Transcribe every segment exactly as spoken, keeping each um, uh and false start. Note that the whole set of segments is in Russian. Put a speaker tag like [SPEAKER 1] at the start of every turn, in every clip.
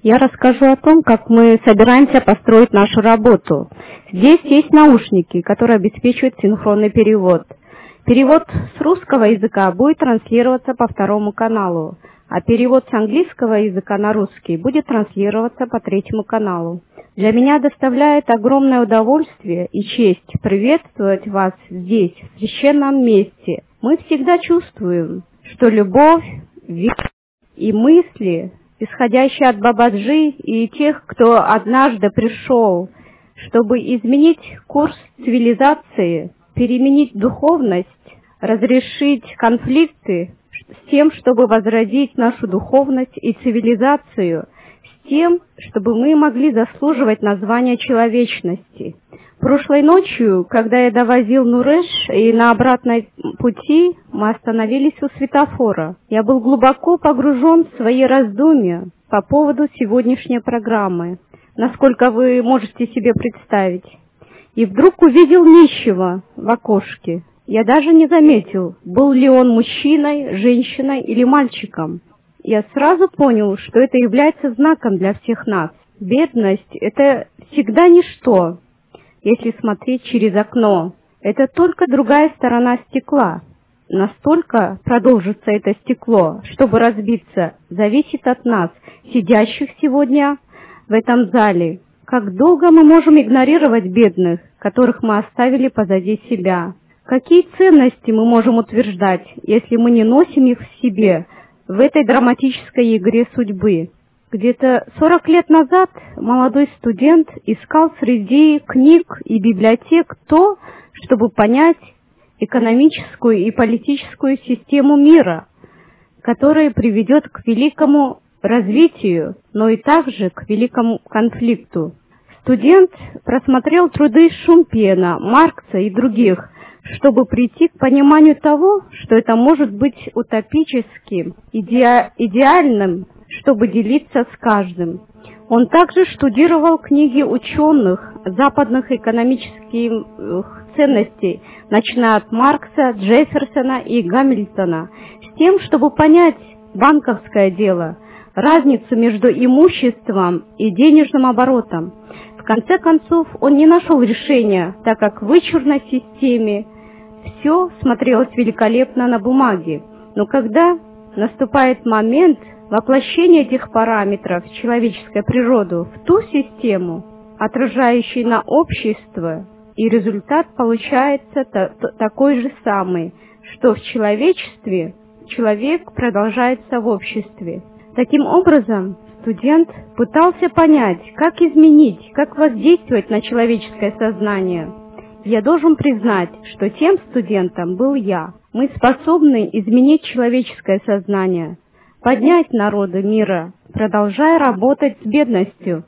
[SPEAKER 1] Я расскажу о том, как мы собираемся построить нашу работу. Здесь есть наушники, которые обеспечивают синхронный перевод. Перевод с русского языка будет транслироваться по второму каналу, а перевод с английского языка на русский будет транслироваться по третьему каналу. Для меня доставляет огромное удовольствие и честь приветствовать вас здесь, в священном месте. Мы всегда чувствуем, что любовь, вера и мысли, исходящие от Бабаджи и тех, кто однажды пришел, чтобы изменить курс цивилизации, переменить духовность, разрешить конфликты с тем, чтобы возродить нашу духовность и цивилизацию, с тем, чтобы мы могли заслуживать названия человечности. Прошлой ночью, когда я довозил Нуреш, и на обратной пути мы остановились у светофора, я был глубоко погружен в свои раздумья по поводу сегодняшней программы, насколько вы можете себе представить. И вдруг увидел нищего в окошке. Я даже не заметил, был ли он мужчиной, женщиной или мальчиком. Я сразу понял, что это является знаком для всех нас. Бедность – это всегда ничто, если смотреть через окно. Это только другая сторона стекла. Настолько продолжится это стекло, чтобы разбиться, зависит от нас, сидящих сегодня в этом зале. Как долго мы можем игнорировать бедных, которых мы оставили позади себя? Какие ценности мы можем утверждать, если мы не носим их в себе, в этой драматической игре судьбы? Где-то сорок лет назад молодой студент искал среди книг и библиотек то, чтобы понять экономическую и политическую систему мира, которая приведет к великому развитию, но и также к великому конфликту. Студент просмотрел труды Шумпена, Маркса и других, чтобы прийти к пониманию того, что это может быть утопическим, иде- идеальным, чтобы делиться с каждым. Он также штудировал книги ученых западных экономических ценностей, начиная от Маркса, Джефферсона и Гамильтона, с тем, чтобы понять банковское дело, разницу между имуществом и денежным оборотом. В конце концов, он не нашел решения, так как в вычурной системе все смотрелось великолепно на бумаге. Но когда наступает момент воплощения этих параметров в человеческую природу, в ту систему, отражающую на общество, и результат получается такой же самый, что в человечестве человек продолжается в обществе. Таким образом, студент пытался понять, как изменить, как воздействовать на человеческое сознание. Я должен признать, что тем студентом был я. Мы способны изменить человеческое сознание, поднять народы мира, продолжая работать с бедностью.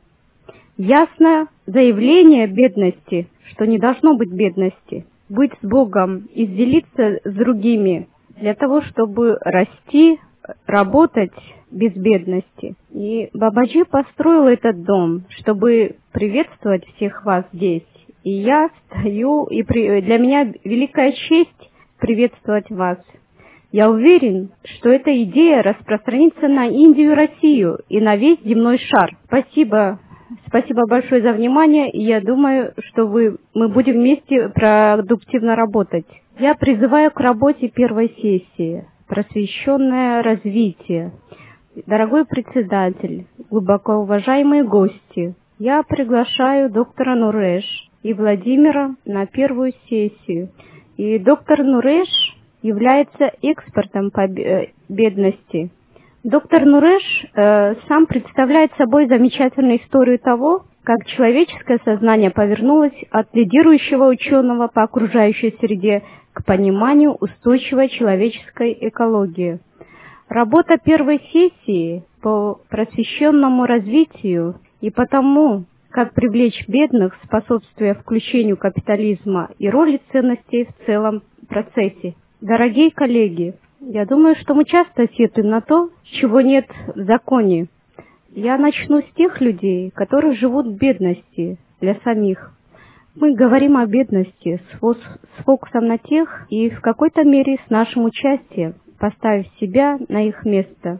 [SPEAKER 1] Ясное заявление бедности, что не должно быть бедности, быть с Богом и делиться с другими для того, чтобы расти, работать без бедности. И Бабаджи построил этот дом, чтобы приветствовать всех вас здесь. И я стою, и при... для меня великая честь приветствовать вас. Я уверен, что эта идея распространится на Индию и Россию и на весь земной шар. Спасибо. Спасибо большое за внимание, и я думаю, что вы, мы будем вместе продуктивно работать. Я призываю к работе первой сессии «Просвещенное развитие». Дорогой председатель, глубоко уважаемые гости, я приглашаю доктора Нуреш и Владимира на первую сессию. И доктор Нуреш является экспертом по бедности. Доктор Нуреш э, сам представляет собой замечательную историю того, как человеческое сознание повернулось от лидирующего ученого по окружающей среде к пониманию устойчивой человеческой экологии. Работа первой сессии по просвещенному развитию и по тому, как привлечь бедных, способствуя включению капитализма и роли ценностей в целом процессе. Дорогие коллеги, я думаю, что мы часто сетуем на то, чего нет в законе. Я начну с тех людей, которые живут в бедности для самих. Мы говорим о бедности с фокусом на тех и в какой-то мере с нашим участием, поставив себя на их место.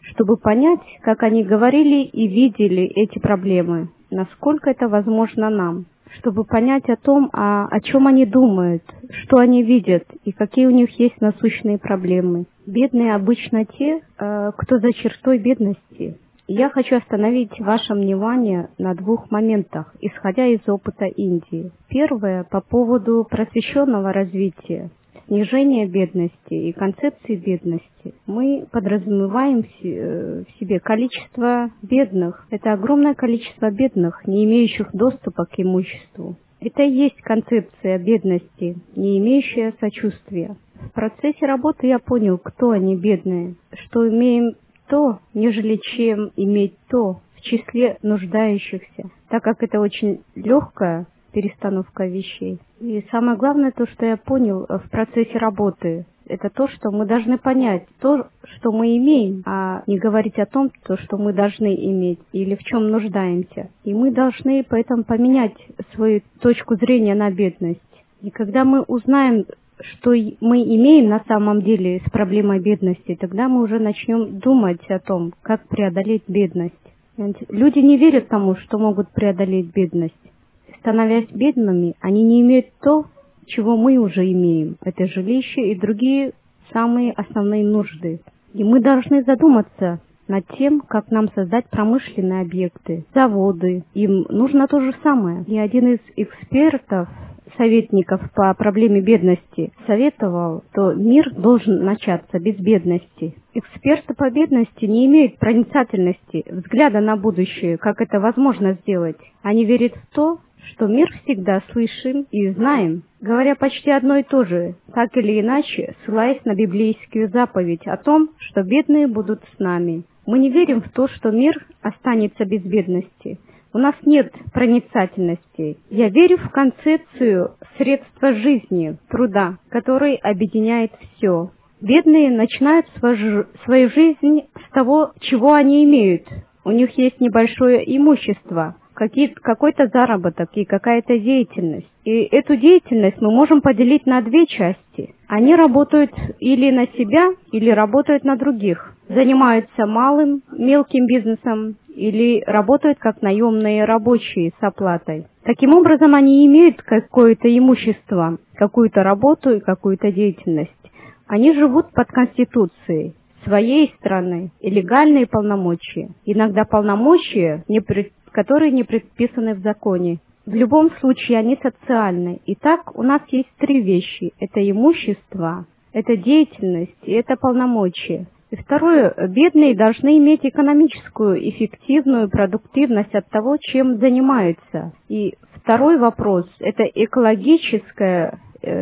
[SPEAKER 1] чтобы понять, как они говорили и видели эти проблемы, насколько это возможно нам, чтобы понять о том, о, о чем они думают, что они видят и какие у них есть насущные проблемы. Бедные обычно те, э, кто за чертой бедности. Я хочу остановить ваше внимание на двух моментах, исходя из опыта Индии. Первое, по поводу просвещенного развития, снижения бедности и концепции бедности. Мы подразумеваем в себе количество бедных. Это огромное количество бедных, не имеющих доступа к имуществу. Это и есть концепция бедности, не имеющая сочувствия. В процессе работы я понял, кто они бедные, что имеем то, нежели чем иметь то в числе нуждающихся, так как это очень легкая перестановка вещей. И самое главное, то, что я понял в процессе работы, это то, что мы должны понять то, что мы имеем, а не говорить о том, то, что мы должны иметь или в чем нуждаемся. И мы должны поэтому поменять свою точку зрения на бедность. И когда мы узнаем, что мы имеем на самом деле с проблемой бедности, тогда мы уже начнем думать о том, как преодолеть бедность. Люди не верят тому, что могут преодолеть бедность. Становясь бедными, они не имеют то, чего мы уже имеем. Это жилище и другие самые основные нужды. И мы должны задуматься над тем, как нам создать промышленные объекты, заводы. Им нужно то же самое. И один из экспертов, советников по проблеме бедности советовал, что мир должен начаться без бедности. Эксперты по бедности не имеют проницательности, взгляда на будущее, как это возможно сделать. Они верят в то, что мир всегда слышим и знаем, говоря почти одно и то же, так или иначе, ссылаясь на библейскую заповедь о том, что бедные будут с нами. Мы не верим в то, что мир останется без бедности. У нас нет проницательности. Я верю в концепцию средства жизни, труда, который объединяет все. Бедные начинают свою, свою жизнь с того, чего они имеют. У них есть небольшое имущество, какой-то заработок и какая-то деятельность. И эту деятельность мы можем поделить на две части. Они работают или на себя, или работают на других. Занимаются малым, мелким бизнесом или работают как наемные рабочие с оплатой. Таким образом, они имеют какое-то имущество, какую-то работу и какую-то деятельность. Они живут под Конституцией своей страны и легальные полномочия. Иногда полномочия, которые не предписаны в законе. В любом случае они социальны. Итак, у нас есть три вещи. Это имущество, это деятельность и это полномочия. И второе, бедные должны иметь экономическую, эффективную продуктивность от того, чем занимаются. И второй вопрос, это экологическая,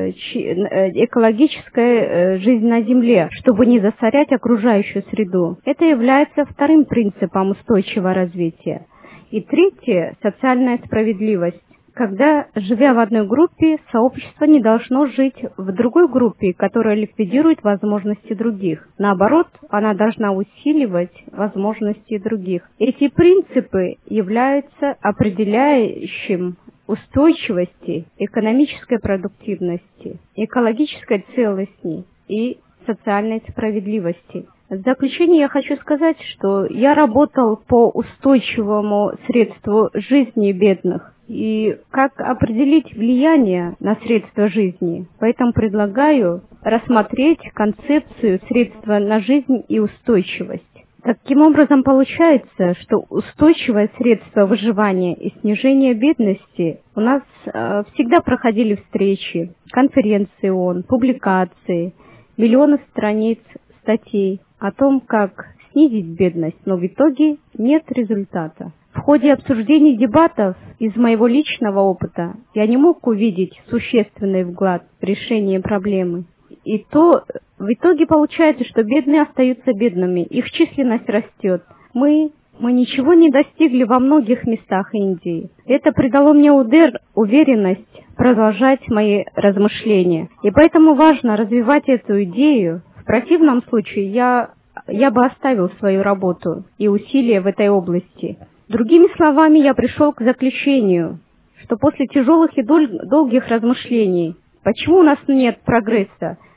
[SPEAKER 1] экологическая жизнь на Земле, чтобы не засорять окружающую среду. Это является вторым принципом устойчивого развития. И третье, социальная справедливость. Когда, живя в одной группе, сообщество не должно жить в другой группе, которая ликвидирует возможности других. Наоборот, она должна усиливать возможности других. Эти принципы являются определяющим устойчивости, экономической продуктивности, экологической целостности и социальной справедливости. В заключение я хочу сказать, что я работал по устойчивому средству жизни бедных и как определить влияние на средства жизни. Поэтому предлагаю рассмотреть концепцию средства на жизнь и устойчивость. Таким образом, получается, что устойчивое средство выживания и снижения бедности у нас э, всегда проходили встречи, конференции ООН, публикации, миллионы страниц статей о том, как снизить бедность, но в итоге нет результата. В ходе обсуждений дебатов из моего личного опыта я не мог увидеть существенный вклад в решение проблемы. И то в итоге получается, что бедные остаются бедными, их численность растет. Мы, мы ничего не достигли во многих местах Индии. Это придало мне уверенность продолжать мои размышления. И поэтому важно развивать эту идею. В противном случае я, я бы оставил свою работу и усилия в этой области. Другими словами, я пришел к заключению, что после тяжелых и долгих размышлений, почему у нас нет прогресса,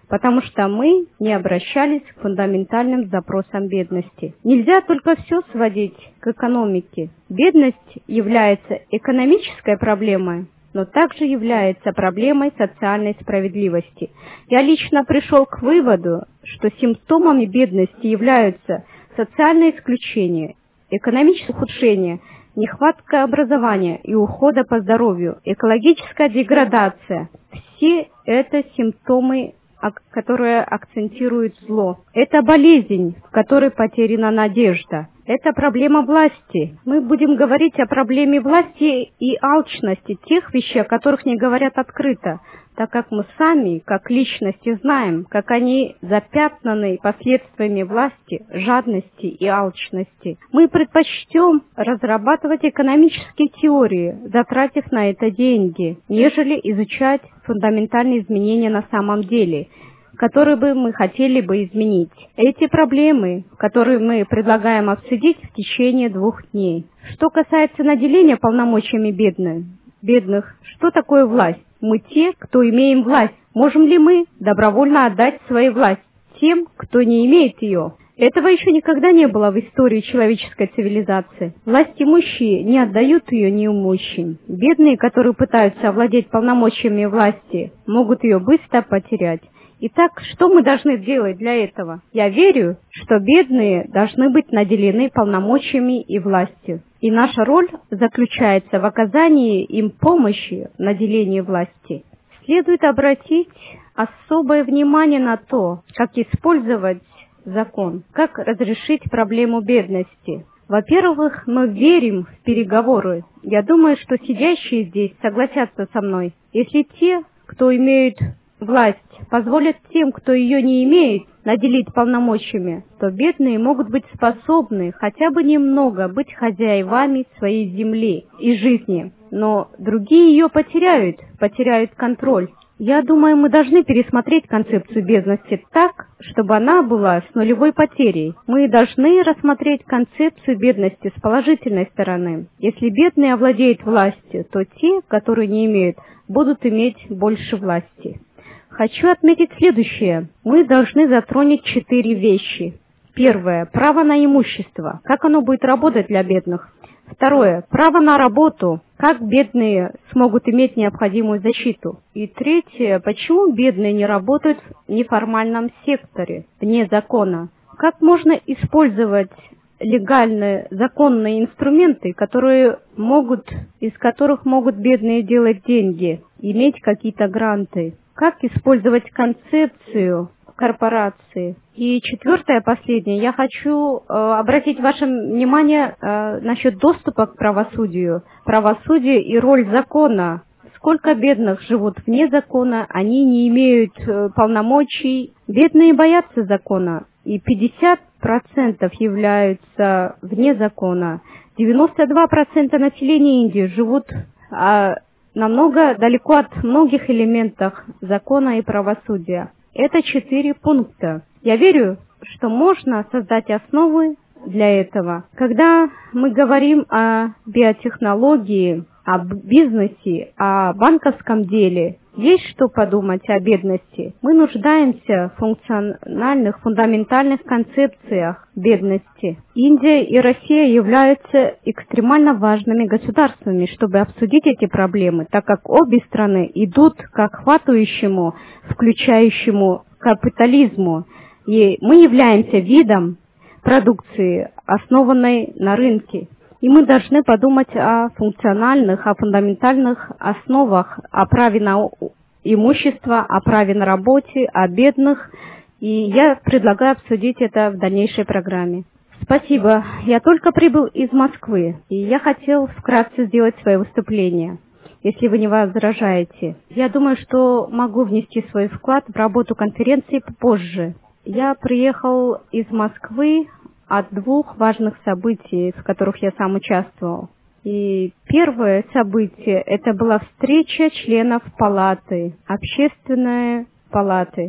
[SPEAKER 1] потому что мы не обращались к фундаментальным запросам бедности. Нельзя только все сводить к экономике. Бедность является экономической проблемой, но также является проблемой социальной справедливости. Я лично пришел к выводу, что симптомами бедности являются социальное исключение, экономическое ухудшение, нехватка образования и ухода по здоровью, экологическая деградация. Все это симптомы, которые акцентируют зло. Это болезнь, в которой потеряна надежда. Это проблема власти. Мы будем говорить о проблеме власти и алчности, тех вещей, о которых не говорят открыто, так как мы сами, как личности, знаем, как они запятнаны последствиями власти, жадности и алчности. Мы предпочтем разрабатывать экономические теории, затратив на это деньги, нежели изучать фундаментальные изменения на самом деле, которые бы мы хотели бы изменить. Эти проблемы, которые мы предлагаем обсудить в течение двух дней. Что касается наделения полномочиями бедных, бедных, что такое власть? Мы те, кто имеем власть. Можем ли мы добровольно отдать свою власть тем, кто не имеет ее? Этого еще никогда не было в истории человеческой цивилизации. Власть имущие не отдают ее неимущим. Бедные, которые пытаются овладеть полномочиями власти, могут ее быстро потерять. Итак, что мы должны делать для этого? Я верю, что бедные должны быть наделены полномочиями и властью. И наша роль заключается в оказании им помощи в наделении власти. Следует обратить особое внимание на то, как использовать закон, как разрешить проблему бедности. Во-первых, мы верим в переговоры. Я думаю, что сидящие здесь согласятся со мной. Если те, кто имеют власть, позволят тем, кто ее не имеет, наделить полномочиями, то бедные могут быть способны хотя бы немного быть хозяевами своей земли и жизни, но другие ее потеряют, потеряют контроль. Я думаю, мы должны пересмотреть концепцию бедности так, чтобы она была с нулевой потерей. Мы должны рассмотреть концепцию бедности с положительной стороны. Если бедные овладеют властью, то те, которые не имеют, будут иметь больше власти. Хочу отметить следующее. Мы должны затронуть четыре вещи. Первое. Право на имущество. Как оно будет работать для бедных? Второе. Право на работу. Как бедные смогут иметь необходимую защиту? И третье. Почему бедные не работают в неформальном секторе, вне закона? Как можно использовать легальные, законные инструменты, которые могут, из которых могут бедные делать деньги, иметь какие-то гранты? Как использовать концепцию корпорации? И четвертое, последнее, я хочу э, обратить ваше внимание э, насчет доступа к правосудию. Правосудие и роль закона. Сколько бедных живут вне закона, они не имеют э, полномочий. Бедные боятся закона, и пятьдесят процентов являются вне закона. девяносто два процента населения Индии живут э, намного далеко от многих элементов закона и правосудия. Это четыре пункта. Я верю, что можно создать основы для этого. Когда мы говорим о биотехнологии, о бизнесе, о банковском деле, есть что подумать о бедности. Мы нуждаемся в функциональных, фундаментальных концепциях бедности. Индия и Россия являются экстремально важными государствами, чтобы обсудить эти проблемы, так как обе страны идут к охватывающему, включающему капитализму. И мы являемся видом продукции, основанной на рынке. И мы должны подумать о функциональных, о фундаментальных основах, о праве на имущество, о праве на работе, о бедных. И я предлагаю обсудить это в дальнейшей программе. Спасибо. Я только прибыл из Москвы, и я хотел вкратце сделать свое выступление, если вы не возражаете. Я думаю, что могу внести свой вклад в работу конференции позже. Я приехал из Москвы от двух важных событий, в которых я сам участвовал. И первое событие – это была встреча членов палаты, общественной палаты.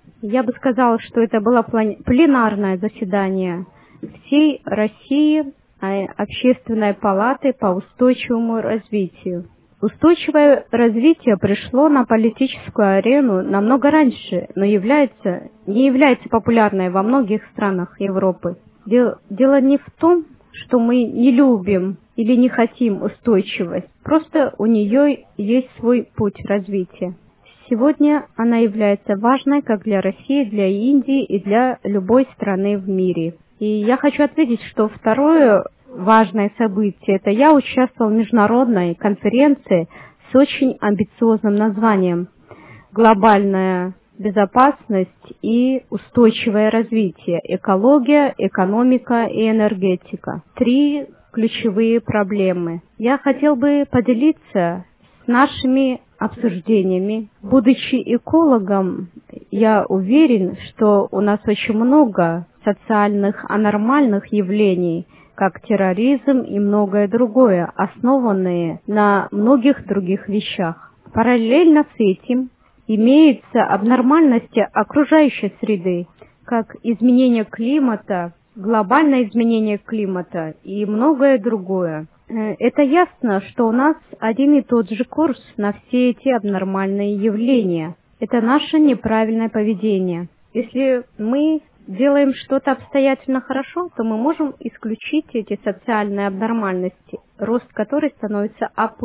[SPEAKER 1] Я бы сказала, что это было пленарное заседание всей России, общественной палаты по устойчивому развитию. Устойчивое развитие пришло на политическую арену намного раньше, но является, не является популярной во многих странах Европы. Дело, дело не в том, что мы не любим или не хотим устойчивость, просто у нее есть свой путь развития. Сегодня она является важной как для России, для Индии и для любой страны в мире. И я хочу ответить, что второе важное событие – это я участвовал в международной конференции с очень амбициозным названием «Глобальная безопасность и устойчивое развитие. Экология, экономика и энергетика». Три ключевые проблемы. Я хотел бы поделиться с нашими обсуждениями. Будучи экологом, я уверен, что у нас очень много социальных анормальных явлений, как терроризм и многое другое, основанные на многих других вещах. Параллельно с этим имеются абнормальности окружающей среды, как изменение климата, глобальное изменение климата и многое другое. Это ясно, что у нас один и тот же курс на все эти абнормальные явления. Это наше неправильное поведение. Если мы делаем что-то обстоятельно хорошо, то мы можем исключить эти социальные абнормальности, рост которой становится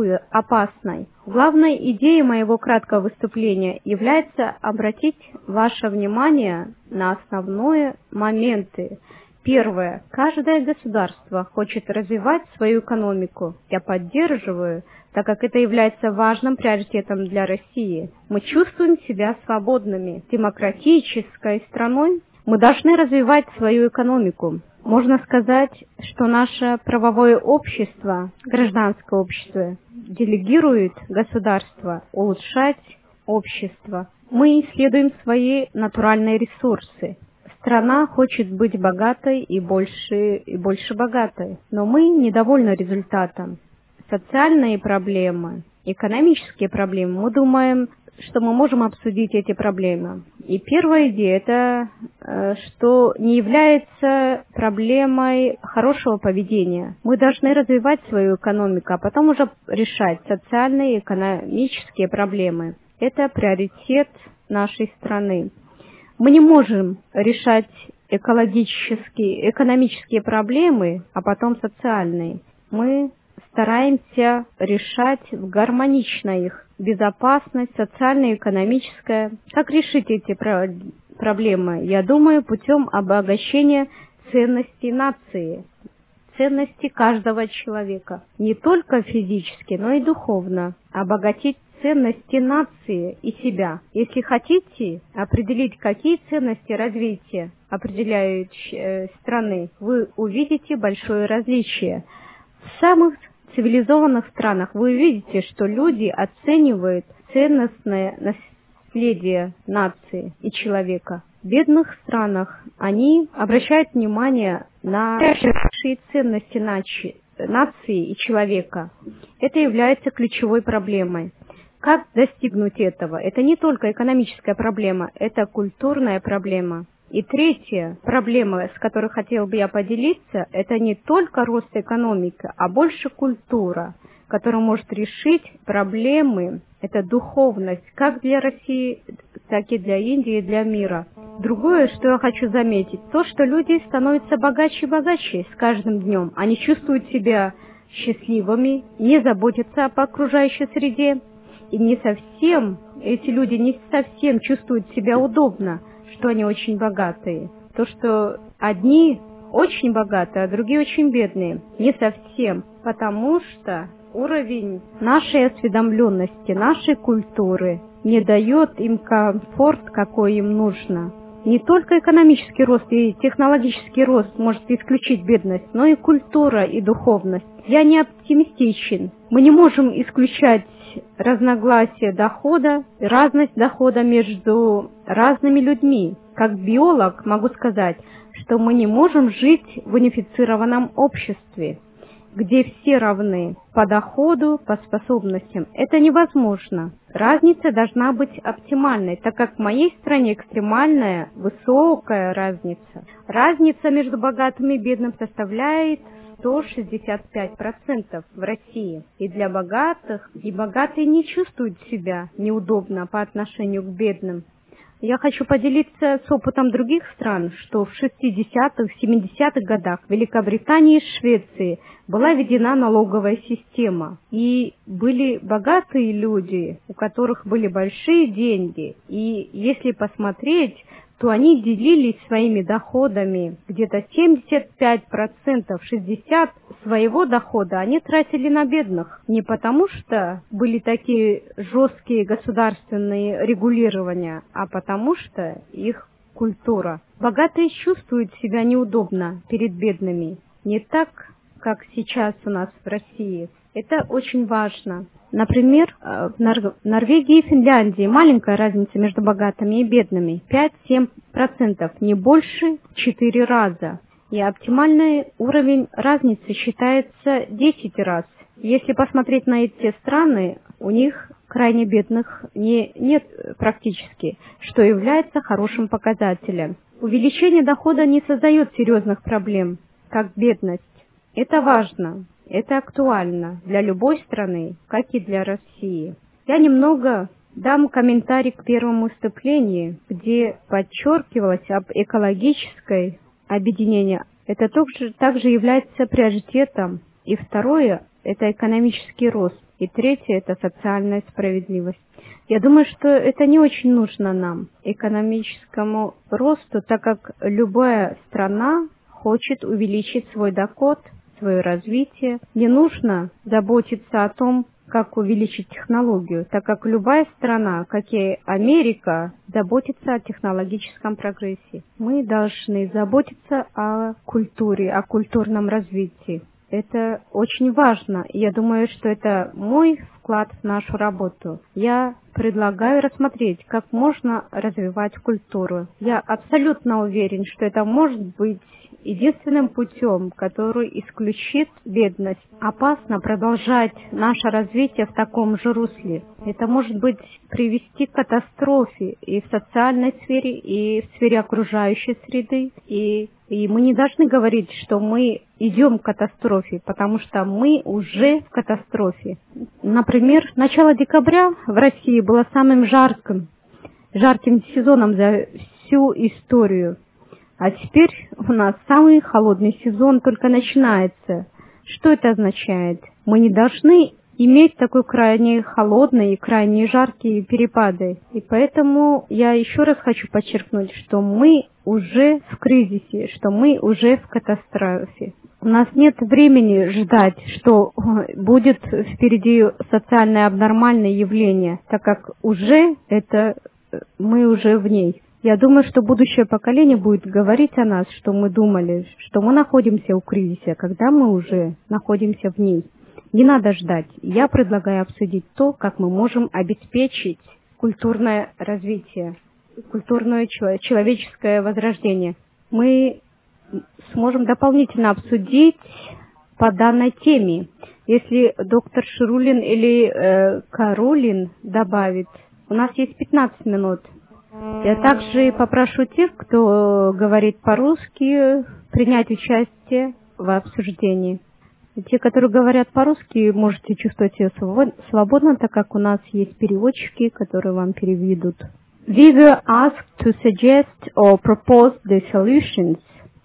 [SPEAKER 1] опасной. Главной идеей моего краткого выступления является обратить ваше внимание на основные моменты. Первое. Каждое государство хочет развивать свою экономику. Я поддерживаю, так как это является важным приоритетом для России. Мы чувствуем себя свободными, демократической страной. Мы должны развивать свою экономику. Можно сказать, что наше правовое общество, гражданское общество, делегирует государство улучшать общество. Мы исследуем свои натуральные ресурсы. Страна хочет быть богатой и больше, и больше богатой, но мы недовольны результатом. Социальные проблемы, экономические проблемы, мы думаем, что мы можем обсудить эти проблемы. И первая идея – это, что не является проблемой хорошего поведения. Мы должны развивать свою экономику, а потом уже решать социальные и экономические проблемы. Это приоритет нашей страны. Мы не можем решать экологические, экономические проблемы, а потом социальные. Мы стараемся решать гармонично их. Безопасность, социальная, экономическая. Как решить эти про- проблемы? Я думаю, путем обогащения ценностей нации, ценностей каждого человека. Не только физически, но и духовно. Обогатить ценности нации и себя. Если хотите определить, какие ценности развития определяют э, страны, вы увидите большое различие. В самых цивилизованных странах вы увидите, что люди оценивают ценностное наследие нации и человека. В бедных странах они обращают внимание на большие ценности нации, нации и человека. Это является ключевой проблемой. Как достигнуть этого? Это не только экономическая проблема, это культурная проблема. И третья проблема, с которой хотел бы я поделиться, это не только рост экономики, а больше культура, которая может решить проблемы, это духовность, как для России, так и для Индии и для мира. Другое, что я хочу заметить, то, что люди становятся богаче и богаче с каждым днем. Они чувствуют себя счастливыми, не заботятся об окружающей среде. И не совсем, эти люди не совсем чувствуют себя удобно, что они очень богатые. То, что одни очень богатые, а другие очень бедные. Не совсем, потому что уровень нашей осведомленности, нашей культуры не дает им комфорт, какой им нужно. Не только экономический рост и технологический рост может исключить бедность, но и культура и духовность. Я не оптимистичен. Мы не можем исключать разногласия дохода, разность дохода между разными людьми. Как биолог могу сказать, что мы не можем жить в унифицированном обществе, где все равны по доходу, по способностям. Это невозможно. Разница должна быть оптимальной, так как в моей стране экстремальная, высокая разница. Разница между богатым и бедным составляет сто шестьдесят пять процентов в России. И для богатых, и богатые не чувствуют себя неудобно по отношению к бедным. Я хочу поделиться с опытом других стран, что в шестидесятых, семидесятых годах в Великобритании и Швеции была введена налоговая система. И были богатые люди, у которых были большие деньги. И если посмотреть, то они делились своими доходами. Где-то семьдесят пять процентов, шестьдесят процентов своего дохода они тратили на бедных. Не потому что были такие жесткие государственные регулирования, а потому что их культура. Богатые чувствуют себя неудобно перед бедными. Не так, как сейчас у нас в России. Это очень важно. Например, в Нор- Норвегии и Финляндии маленькая разница между богатыми и бедными. пять-семь процентов, не больше четыре раза. И оптимальный уровень разницы считается десять раз. Если посмотреть на эти страны, у них крайне бедных не, нет практически, что является хорошим показателем. Увеличение дохода не создает серьезных проблем, как бедность. Это важно. Это актуально для любой страны, как и для России. Я немного дам комментарий к первому выступлению, где подчеркивалось об экологической объединении. Это также, также является приоритетом. И второе – это экономический рост. И третье – это социальная справедливость. Я думаю, что это не очень нужно нам, экономическому росту, так как любая страна хочет увеличить свой доход, свое развитие. Не нужно заботиться о том, как увеличить технологию, так как любая страна, как и Америка, заботится о технологическом прогрессе. Мы должны заботиться о культуре, о культурном развитии. Это очень важно. Я думаю, что это мой вклад в нашу работу. Я предлагаю рассмотреть, как можно развивать культуру. Я абсолютно уверен, что это может быть единственным путем, который исключит бедность. Опасно продолжать наше развитие в таком же русле. Это может быть привести к катастрофе и в социальной сфере, и в сфере окружающей среды. И, и мы не должны говорить, что мы идем к катастрофе, потому что мы уже в катастрофе. Например, начало декабря в России было самым жарким, жарким сезоном за всю историю. А теперь у нас самый холодный сезон только начинается. Что это означает? Мы не должны иметь такой крайне холодный и крайне жаркие перепады. И поэтому я еще раз хочу подчеркнуть, что мы уже в кризисе, что мы уже в катастрофе. У нас нет времени ждать, что будет впереди социальное абнормальное явление, так как уже это мы уже в ней. Я думаю, что будущее поколение будет говорить о нас, что мы думали, что мы находимся в кризисе, когда мы уже находимся в ней. Не надо ждать. Я предлагаю обсудить то, как мы можем обеспечить культурное развитие, культурное человеческое возрождение. Мы сможем дополнительно обсудить по данной теме. Если доктор Ширулин или э, Карулин добавит, у нас есть пятнадцать минут. Я также попрошу тех, кто говорит по-русски, принять участие в обсуждении. Те, которые говорят по-русски, можете чувствовать себя свободно, так как у нас есть переводчики, которые вам переведут. We were asked to suggest or propose the solutions.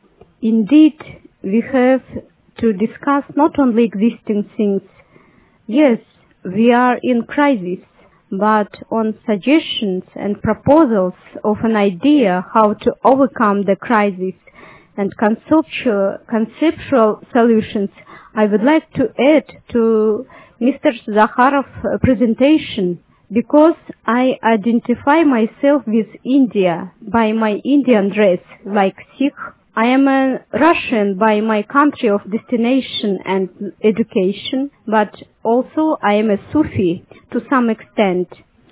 [SPEAKER 1] Indeed, we have to discuss not only existing things. Yes, we are in crisis, but on suggestions and proposals of an idea how to overcome the crisis and conceptual, conceptual solutions, I would like to add to Mister Zakharov's presentation, because I identify myself with India by my Indian dress, like Sikh. I am a Russian by my country of destination and education, but also I am a Sufi to some extent.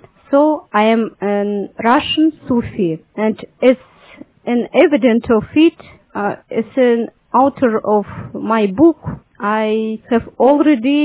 [SPEAKER 1] So I am a Russian Sufi, and as an evidence of it, uh, as an author of my book, I have already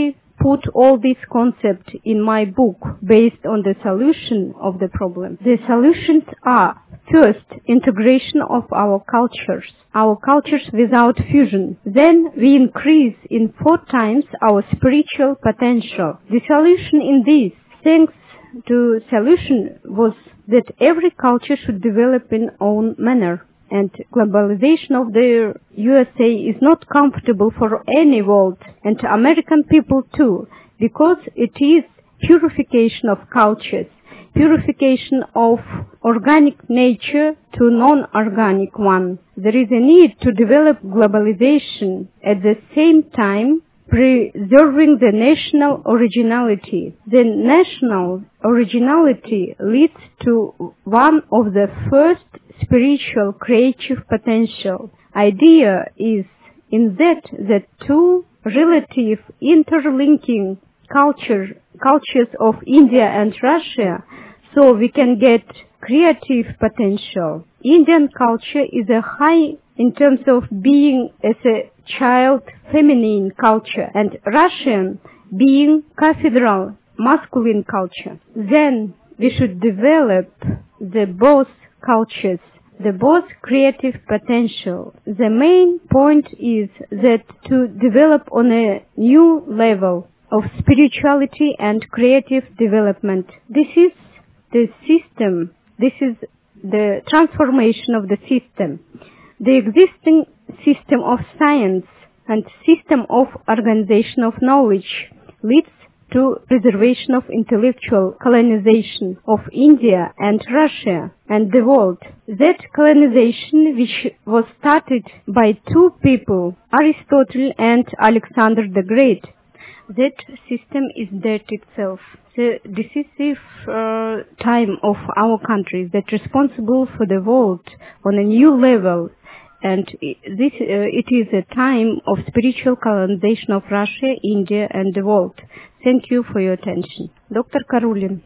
[SPEAKER 1] put all these concepts in my book based on the solution of the problem. The solutions are: first, integration of our cultures, our cultures without fusion. Then we increase in four times our spiritual potential. The solution in this, thanks to solution, was that every culture should develop in own manner. And globalization of the U S A is not comfortable for any world, and American people too, because it is purification of cultures, purification of organic nature to non-organic one. There is a need to develop globalization at the same time preserving the national originality. The national originality leads to one of the first spiritual creative potential. Idea is in that the two relative interlinking culture, cultures of India and Russia, so we can get creative potential. Indian culture is a high in terms of being as a child feminine culture, and Russian being cathedral masculine culture. Then we should develop the both cultures, the both creative potential. The main point is that to develop on a new level of spirituality and creative development. This is the system, this is the transformation of the system. The existing system of science and system of organization of knowledge leads to preservation of intellectual colonization of India and Russia and the world. That colonization, which was started by two people, Aristotle and Alexander the Great, that system is dead itself. The decisive uh, time of our country is that responsible for the world on a new level, and this uh, it is a time of spiritual colonization of Russia, India, and the world. Thank you for your attention. Doctor Karulin.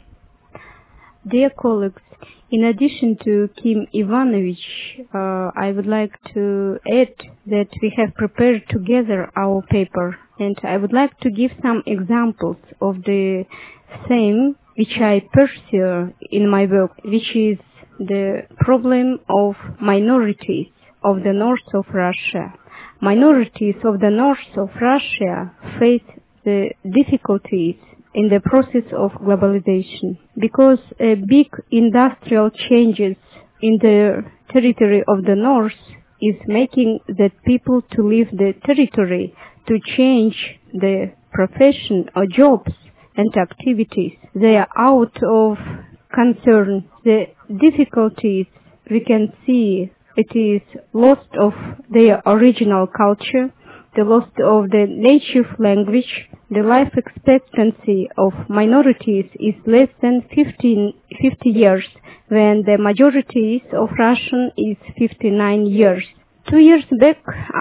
[SPEAKER 1] Dear colleagues, in addition to Kim Ivanovich, uh, I would like to add that we have prepared together our paper, and I would like to give some examples of the theme which I pursue in my work, which is the problem of minorities of the north of Russia. Minorities of the north of Russia face the difficulties in the process of globalization because uh, big industrial changes in the territory of the north is making that people to leave the territory to change the profession or jobs and activities. They are out of concern. The difficulties we can see, it is loss of their original culture, the loss of the native language. The life expectancy of minorities is less than fifteen, fifty years, when the majority of Russian is fifty-nine years. Two years back,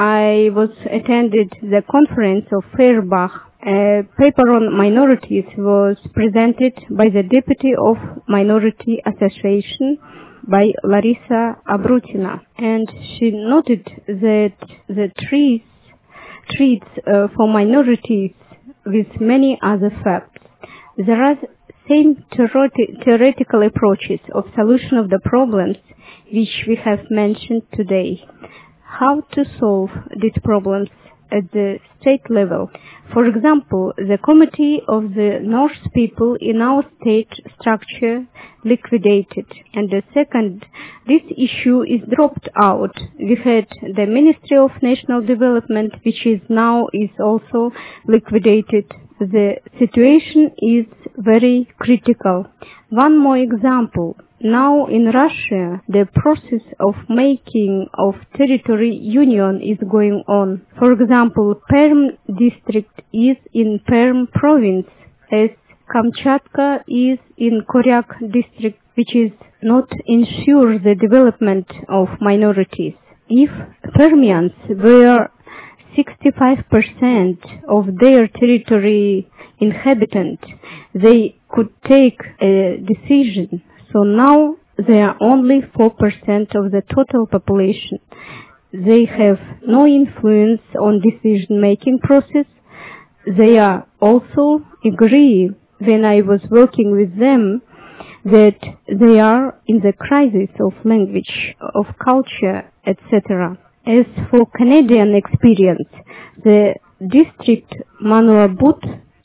[SPEAKER 1] I was attended the conference of Feuerbach. A paper on minorities was presented by the Deputy of Minority Association, by Larissa Abrutina, and she noted that the trees, treats uh, for minorities with many other facts. There are same theoreti- theoretical approaches of solution of the problems which we have mentioned today. How to solve these problems at the state level? For example, the Committee of the North people in our state structure liquidated. And the second, this issue is dropped out. We had the Ministry of National Development, which is now is also liquidated. The situation is very critical. One more example. Now in Russia, the process of making of territory union is going on. For example, Perm district is in Perm province, as Kamchatka is in Koryak district, which is not ensure the development of minorities. If Permians were sixty-five percent of their territory inhabitant, they could take a decision. So now they are only four percent of the total population. They have no influence on decision-making process. they are also agree when I was working with them that they are in the crisis of language, of culture, et cetera. As for Canadian experience, the district Manawabut,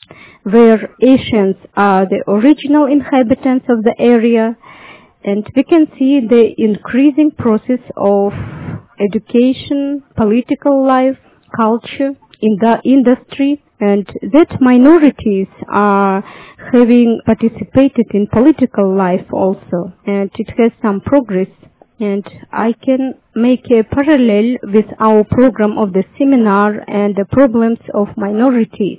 [SPEAKER 1] where Asians are the original inhabitants of the area, and we can see the increasing process of education, political life, culture, in the industry, and that minorities are having participated in political life also, and it has some progress. And I can make a parallel with our program of the seminar and the problems of minorities.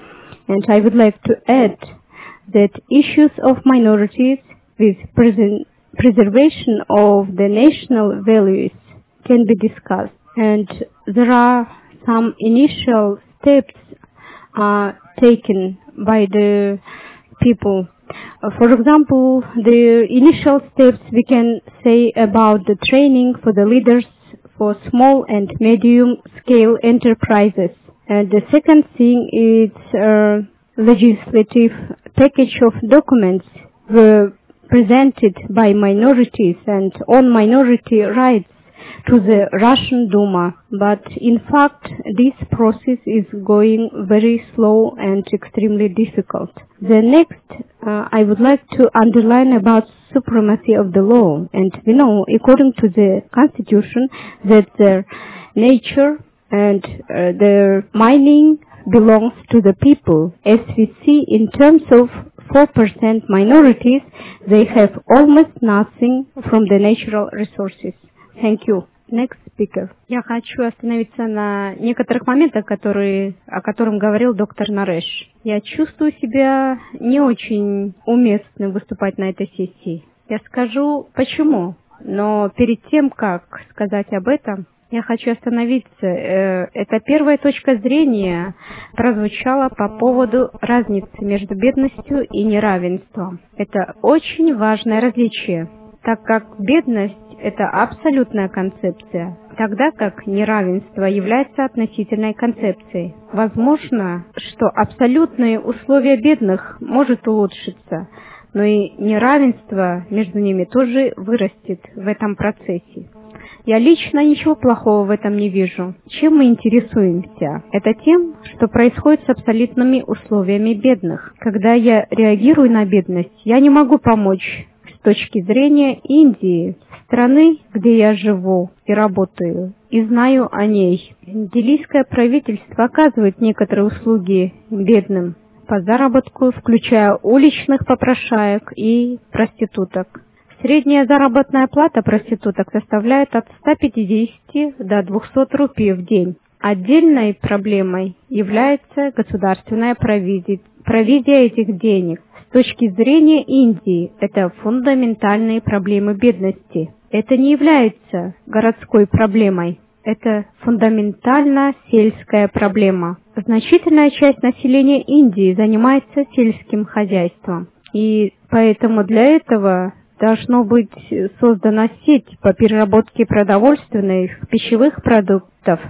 [SPEAKER 1] And I would like to add that issues of minorities with present preservation of the national values can be discussed. And there are some initial steps uh, taken by the people. Uh, for example, the initial steps we can say about the training for the leaders for small and medium-scale enterprises. And the second thing is uh, legislative package of documents were presented by minorities and on minority rights to the Russian Duma. But in fact, this process is going very slow and extremely difficult. The next, uh, I would like to underline about supremacy of the law. And we know, according to the Constitution, that their nature and uh, their mining belongs to the people. As we see in terms of four percent minorities, they have almost nothing from the natural resources. Thank you. Next speaker. Я хочу остановиться на некоторых моментах, которые, о котором говорил доктор Нареш. Я чувствую себя не очень уместно выступать на этой сессии. Я скажу почему, но перед тем, как сказать об этом, я хочу остановиться. Эта первая точка зрения прозвучала по поводу разницы между бедностью и неравенством. Это очень важное различие, так как бедность – это абсолютная концепция, тогда как неравенство является относительной концепцией. Возможно, что абсолютные условия бедных может улучшиться, но и неравенство между ними тоже вырастет в этом процессе. Я лично ничего плохого в этом не вижу. Чем мы интересуемся? Это тем, что происходит с абсолютными условиями бедных. Когда я реагирую на бедность, я не могу помочь с точки зрения Индии, страны, где я живу и работаю, и знаю о ней. Индийское правительство оказывает некоторые услуги бедным по заработку, включая уличных попрошаек и проституток. Средняя заработная плата проституток составляет от ста пятидесяти до двухсот рупий в день. Отдельной проблемой является государственная провизия, провизия этих денег. С точки зрения Индии, это фундаментальные проблемы бедности. Это не является городской проблемой. Это фундаментально сельская проблема. Значительная часть населения Индии занимается сельским хозяйством. И поэтому для этого должна быть создана сеть по переработке продовольственных пищевых продуктов.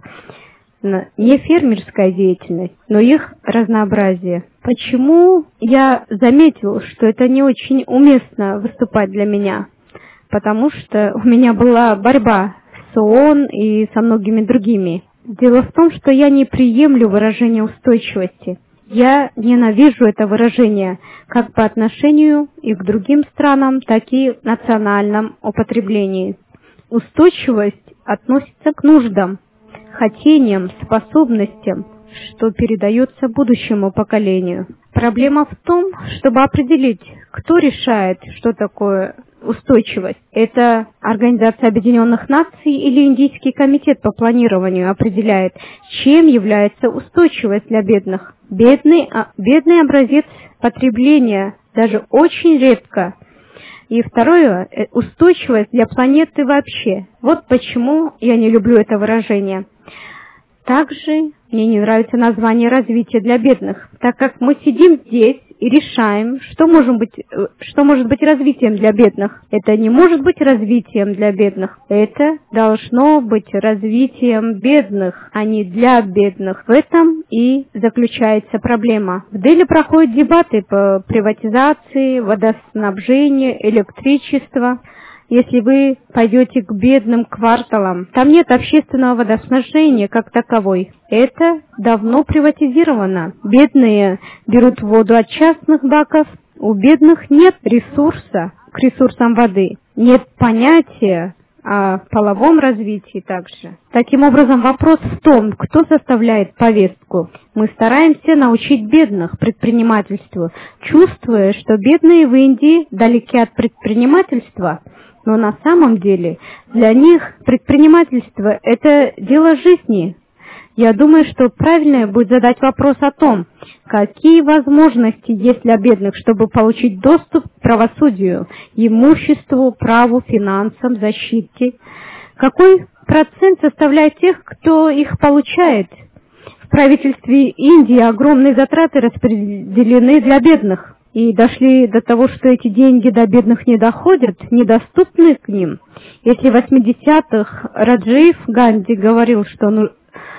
[SPEAKER 1] Не фермерская деятельность, но их разнообразие. Почему я заметил, что это не очень уместно выступать для меня? Потому что у меня была борьба с ООН и со многими другими. Дело в том, что я не приемлю выражение устойчивости. Я ненавижу это выражение как по отношению и к другим странам, так и в национальном употреблении. Устойчивость относится к нуждам, хотениям, способностям, что передается будущему поколению. Проблема в том, чтобы определить, кто решает, что такое устойчивость. Это Организация Объединенных Наций или Индийский комитет по планированию определяет, чем является устойчивость для бедных. Бедный, бедный образец потребления даже очень редко. И второе, устойчивость для планеты вообще. Вот почему я не люблю это выражение. Также мне не нравится название развития для бедных, так как мы сидим здесь и решаем, что, можем быть, что может быть развитием для бедных. Это не может быть развитием для бедных. Это должно быть развитием бедных, а не для бедных. В этом и заключается проблема. В Дели проходят дебаты по приватизации, водоснабжению, электричеству. Если вы пойдете к бедным кварталам, там нет общественного водоснабжения как таковой. Это давно приватизировано. Бедные берут воду от частных баков. У бедных нет ресурса к ресурсам воды. Нет понятия о половом развитии также. Таким образом, вопрос в том, кто составляет повестку. Мы стараемся научить бедных предпринимательству, чувствуя, что бедные в Индии далеки от предпринимательства. Но на самом деле для них предпринимательство – это дело жизни. Я думаю, что правильно будет задать вопрос о том, какие возможности есть для бедных, чтобы получить доступ к правосудию, имуществу, праву, финансам, защите. Какой процент составляет тех, кто их получает? В правительстве Индии огромные затраты распределены для бедных. И дошли до того, что эти деньги до бедных не доходят, недоступны к ним. Если в восьмидесятых Раджив Ганди говорил, что ну,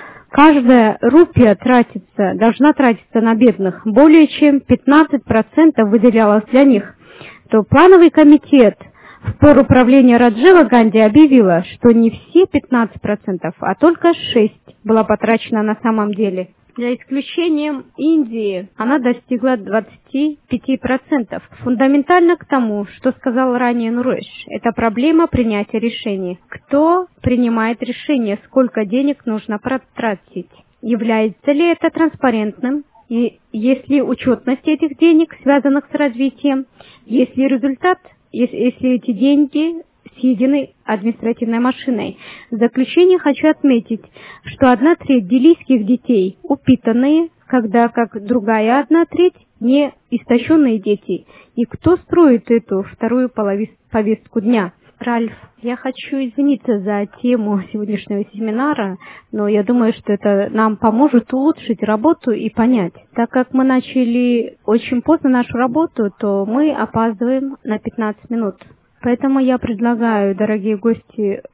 [SPEAKER 1] каждая рупия тратится, должна тратиться на бедных, более чем пятнадцать процентов выделялось для них, то плановый комитет в пору правления Раджива Ганди объявила, что не все пятнадцать процентов, а только шесть процентов было потрачено на самом деле. За исключением Индии, она достигла двадцати пяти процентов. Фундаментально к тому, что сказал ранее Нуреш, это проблема принятия решений. Кто принимает решение, сколько денег нужно потратить? Является ли это транспарентным? И есть ли учетность этих денег, связанных с развитием? Есть ли результат, если, если эти деньги съедены административной машиной? В заключение хочу отметить, что одна треть делийских детей упитанные, когда как другая одна треть не истощенные дети. И кто строит эту вторую повестку дня? Ральф, я хочу извиниться за тему сегодняшнего семинара, но я думаю, что это нам поможет улучшить работу и понять. Так как мы начали очень поздно нашу работу, то мы опаздываем на пятнадцать минут. Поэтому я предлагаю, дорогие гости,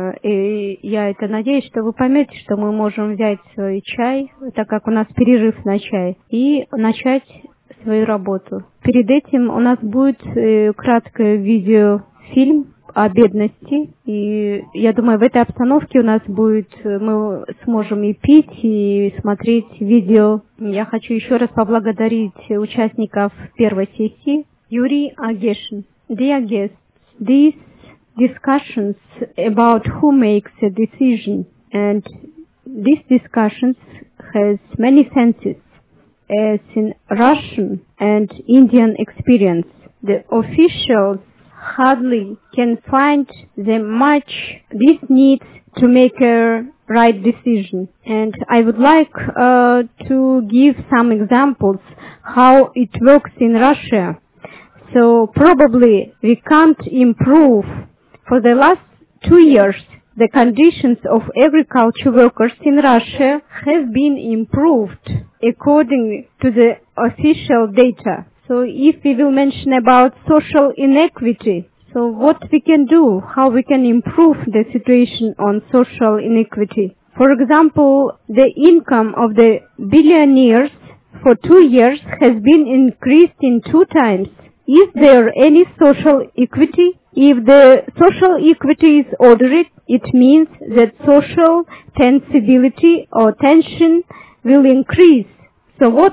[SPEAKER 1] и я это надеюсь, что вы поймете, что мы можем взять свой чай, так как у нас перерыв на чай, и начать свою работу. Перед этим у нас будет краткий видеофильм о бедности, и я думаю, в этой обстановке у нас будет, мы сможем и пить, и смотреть видео. Я хочу еще раз поблагодарить участников первой сессии. Юрий Агешин. Dear guests, these discussions about who makes a decision, and these discussions has many senses, as in Russian and Indian experience. The officials hardly can find the much this needs to make a right decision. And I would like uh, to give some examples how it works in Russia. So probably we can't improve. For the last two years, the conditions of agriculture workers in Russia have been improved according to the official data. So if we will mention about social inequity, so what we can do, how we can improve the situation on social inequity. For example, the income of the billionaires for two years has been increased in two times. Is there any social equity? If the social equity is ordered, it means that social tensibility or tension will increase. So what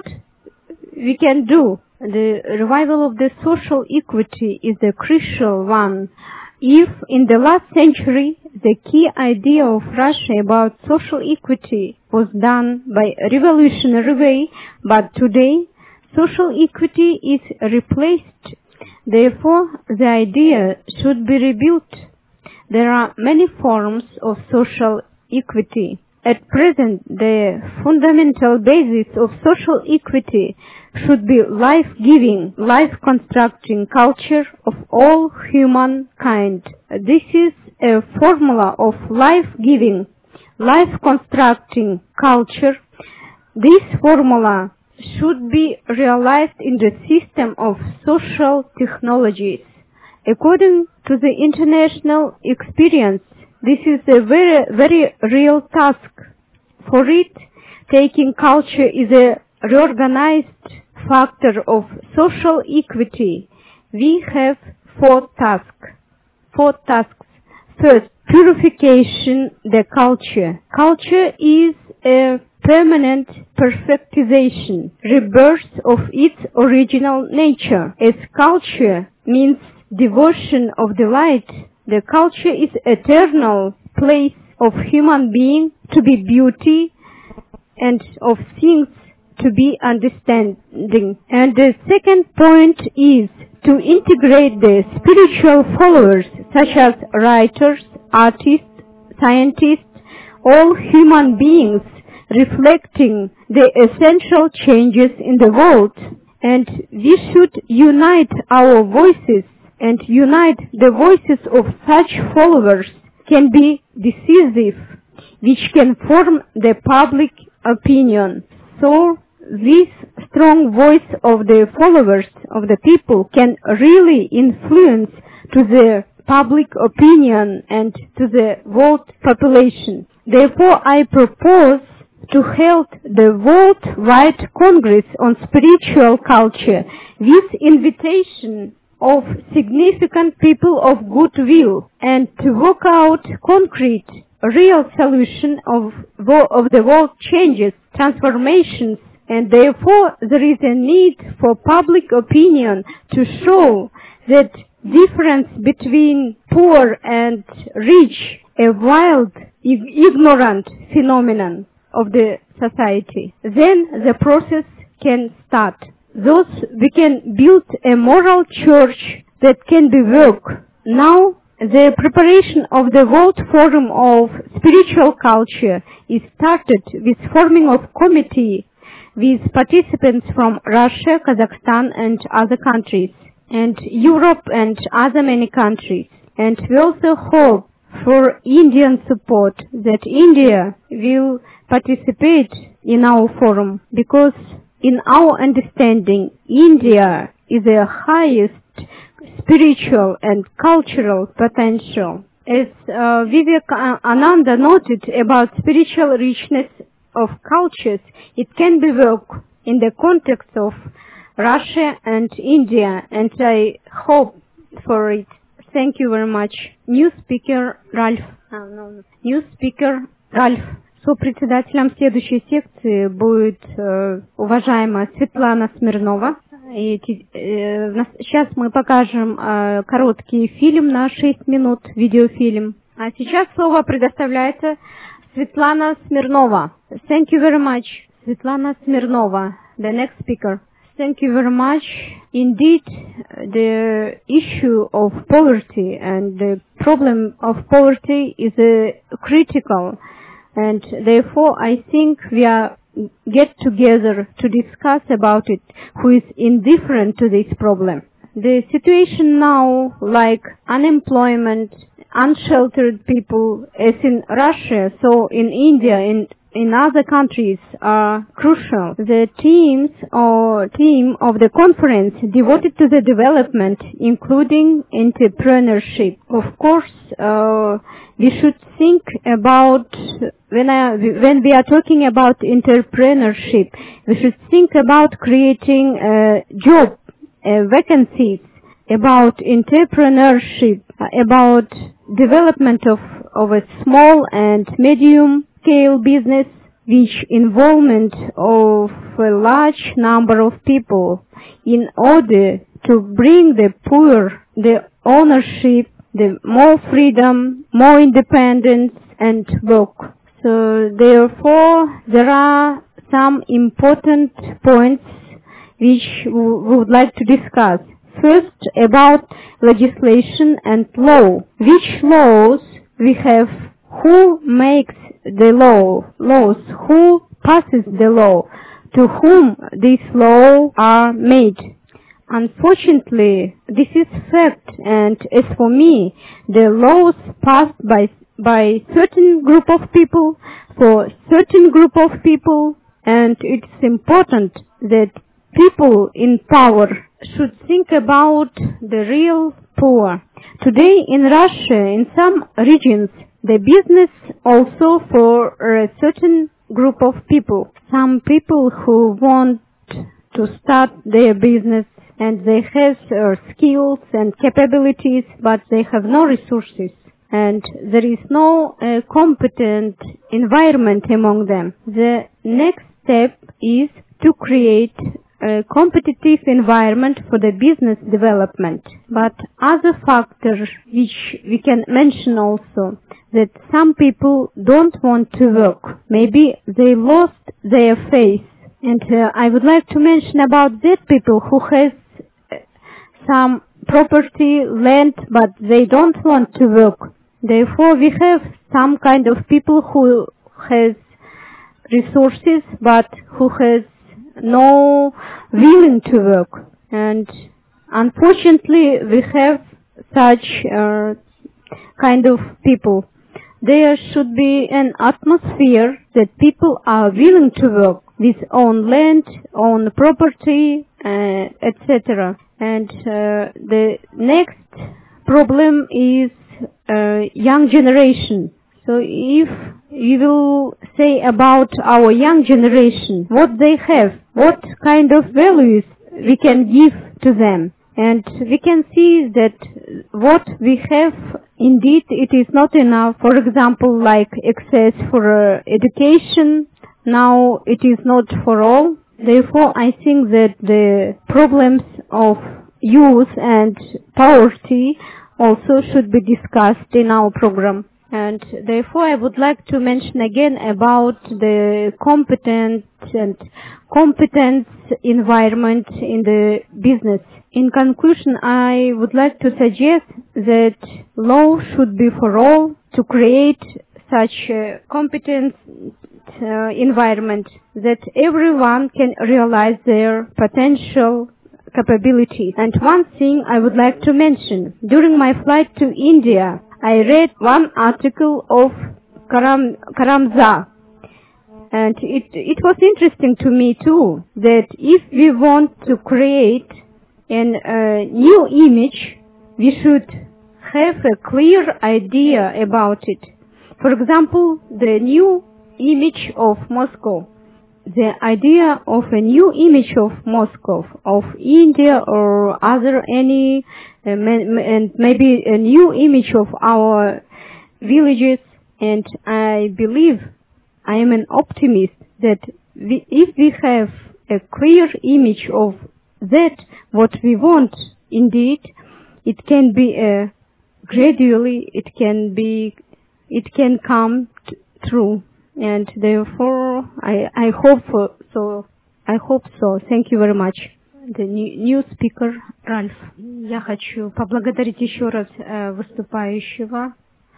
[SPEAKER 1] we can do? The revival of the social equity is a crucial one. If in the last century the key idea of Russia about social equity was done by a revolutionary way, but today social equity is replaced. Therefore, the idea should be rebuilt. There are many forms of social equity. At present, the fundamental basis of social equity should be life-giving, life-constructing culture of all humankind. This is a formula of life-giving, life-constructing culture. This formula should be realized in the system of social technologies. According to the international experience, this is a very, very real task. For it, taking culture is a reorganized factor of social equity. We have four tasks. Four tasks. First, purification the culture. Culture is a permanent perfectization, rebirth of its original nature. As culture means devotion of the light, the culture is eternal place of human being to be beauty and of things to be understanding. And the second point is to integrate the spiritual followers such as writers, artists, scientists, all human beings reflecting the essential changes in the world. And we should unite our voices, and unite the voices of such followers can be decisive, which can form the public opinion. So this strong voice of the followers of the people can really influence to the public opinion and to the world population. Therefore, I propose to hold the worldwide Congress on Spiritual Culture with invitation of significant people of goodwill and to work out concrete, real solution of, of the world changes, transformations, and therefore there is a need for public opinion to show that difference between poor and rich, a wild, ignorant phenomenon of the society. Then the process can start. Thus we can build a moral church that can be worked. Now the preparation of the World Forum of Spiritual Culture is started with forming of committee with participants from Russia, Kazakhstan and other countries, and Europe and other many countries. And we also hope for Indian support, that India will participate in our forum, because in our understanding, India is the highest spiritual and cultural potential. As uh, Vivek Ananda noted about spiritual richness of cultures, it can be worked in the context of Russia and India, and I hope for it. Thank you very much. New speaker Ralph. Uh, no, New speaker Ralph. Сопредседателем следующей секции будет э, уважаемая Светлана Смирнова. И, э, сейчас мы покажем э, короткий фильм на шесть минут, видеофильм. А сейчас слово предоставляется Светлана Смирнова. Thank you very much, Светлана Смирнова, the next speaker. Thank you very much. Indeed, the issue of poverty and the problem of poverty is uh, critical. And therefore, I think we are get together to discuss about it, who is indifferent to this problem. The situation now, like unemployment, unsheltered people, as in Russia, so in India, in in other countries, are crucial. The teams or team of the conference devoted to the development, including entrepreneurship. Of course, uh, we should think about, when, I, when we are talking about entrepreneurship, we should think about creating a job, uh, vacancies, about entrepreneurship, about development of, of a small and medium scale business, which involvement of a large number of people in order to bring the poor, the ownership, the more freedom, more independence and work. So therefore there are some important points which we would like to discuss. First, about legislation and law. Which laws we have, who makes the law, laws, who passes the law, to whom these laws are made. Unfortunately, this is fact, and as for me, the laws passed by by certain group of people, for certain group of people, and it's important that people in power should think about the real poor. Today in Russia, in some regions, the business also for a certain group of people. Some people who want to start their business and they have uh, skills and capabilities, but they have no resources. And there is no uh, competent environment among them. The next step is to create a competitive environment for the business development. But other factors which we can mention also, that some people don't want to work. Maybe they lost their faith. And uh, I would like to mention about that people who has some property, land, but they don't want to work. Therefore, we have some kind of people who has resources, but who has no willing to work. And unfortunately, we have such uh, kind of people. There should be an atmosphere that people are willing to work with own land, own property, uh, et cetera. And uh, the next problem is uh, young generation. So if you will say about our young generation, what they have, what kind of values we can give to them. And we can see that what we have, indeed, it is not enough. For example, like access for uh, education, now it is not for all. Therefore, I think that the problems of youth and poverty also should be discussed in our program. And therefore, I would like to mention again about the competent and competence environment in the business. In conclusion, I would like to suggest that law should be for all to create such a competent uh, environment that everyone can realize their potential capabilities. And one thing I would like to mention, during my flight to India, I read one article of Karam, Karamzad, and it, it was interesting to me too, that if we want to create a uh, new image, we should have a clear idea about it. For example, the new image of Moscow, the idea of a new image of Moscow, of India or other any, uh, and maybe a new image of our villages. And I believe, I am an optimist, that we, if we have a clear image of that, what we want, indeed, it can be a, gradually, it can be, it can come t- true. And therefore, I, I hope so. I hope so. Thank you very much. The new, new speaker, Ральф. Я хочу поблагодарить еще раз э, выступающего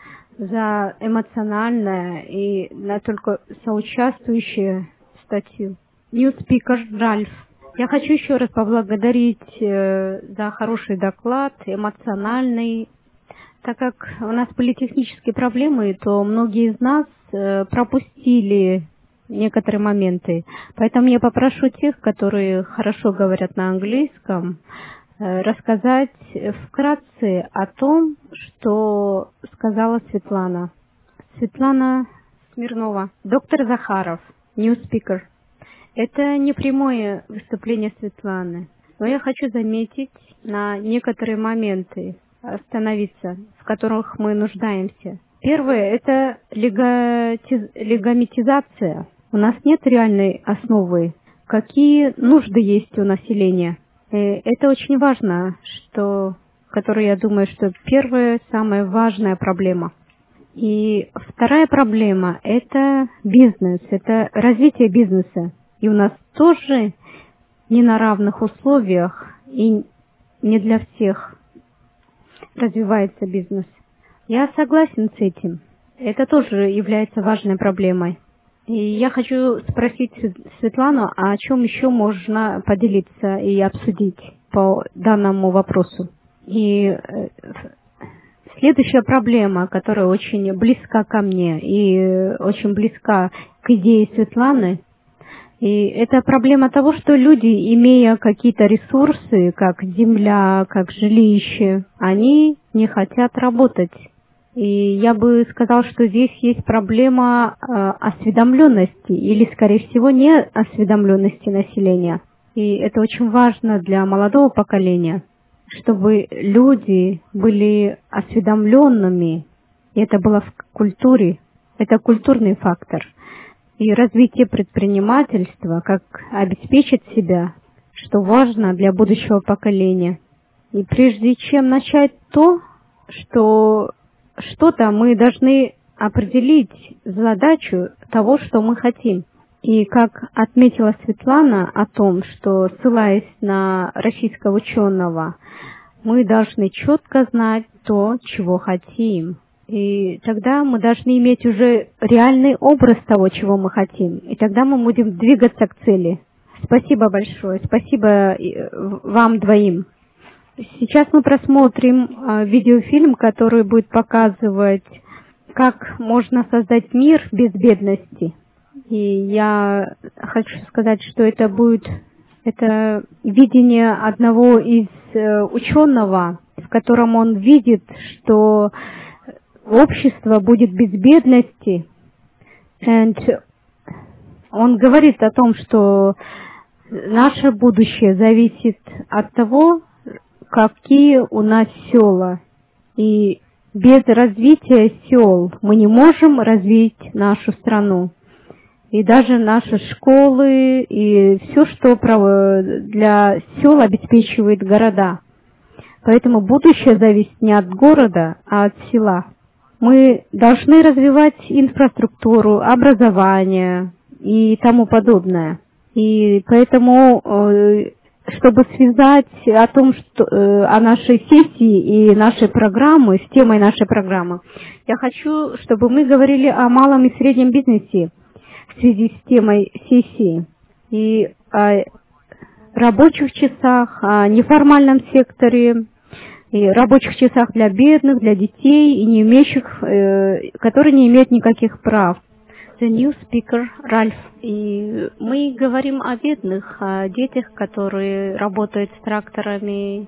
[SPEAKER 1] за эмоциональное и настолько соучаствующую статью. New speaker, Ральф. Я хочу еще раз поблагодарить э, за хороший доклад, эмоциональный. Так как у нас были технические проблемы, то многие из нас э, пропустили некоторые моменты. Поэтому я попрошу тех, которые хорошо говорят на английском, э, рассказать вкратце о том, что сказала Светлана. Светлана Смирнова, доктор Захаров, new speaker. Это не прямое выступление Светланы, но я хочу заметить на некоторые моменты, остановиться, в которых мы нуждаемся. Первое – это легатиз... легамитизация. У нас нет реальной основы. Какие нужды есть у населения? И это очень важно, что, которое, я думаю, что первая, самая важная проблема. И вторая проблема – это бизнес, это развитие бизнеса. И у нас тоже не на равных условиях и не для всех развивается бизнес. Я согласен с этим. Это тоже является важной проблемой. И я хочу спросить Светлану, о чем еще можно поделиться и обсудить по данному вопросу. И следующая проблема, которая очень близка ко мне и очень близка к идее Светланы, И это проблема того, что люди, имея какие-то ресурсы, как земля, как жилище, они не хотят работать. И я бы сказал, что здесь есть проблема э, осведомленности, или, скорее всего, не осведомленности населения. И это очень важно для молодого поколения, чтобы люди были осведомленными. И это было в культуре, это культурный фактор. И развитие предпринимательства, как обеспечить себя, что важно для будущего поколения. И прежде чем начать то, что что-то, мы должны определить задачу того, что мы хотим. И как отметила Светлана о том, что, ссылаясь на российского ученого, мы должны четко знать то, чего хотим. И тогда мы должны иметь уже реальный образ того, чего мы хотим. И тогда мы будем двигаться к цели. Спасибо большое. Спасибо вам двоим. Сейчас мы просмотрим видеофильм, который будет показывать, как можно создать мир без бедности. И я хочу сказать, что это будет это видение одного из ученого, в котором он видит, что общество будет без бедности. And он говорит о том, что наше будущее зависит от того, какие у нас села. И без развития сел мы не можем развить нашу страну. И даже наши школы, и все, что для сел обеспечивает города. Поэтому будущее зависит не от города, а от села. Мы должны развивать инфраструктуру, образование и тому подобное. И поэтому, чтобы связать о том, что, о нашей сессии и нашей программы, с темой нашей программы, я хочу, чтобы мы говорили о малом и среднем бизнесе в связи с темой сессии. И о рабочих часах, о неформальном секторе, и рабочих часах для бедных, для детей, и не имеющих, э, которые не имеют никаких прав. The new speaker, Ральф. И мы говорим о бедных, о детях, которые работают с тракторами,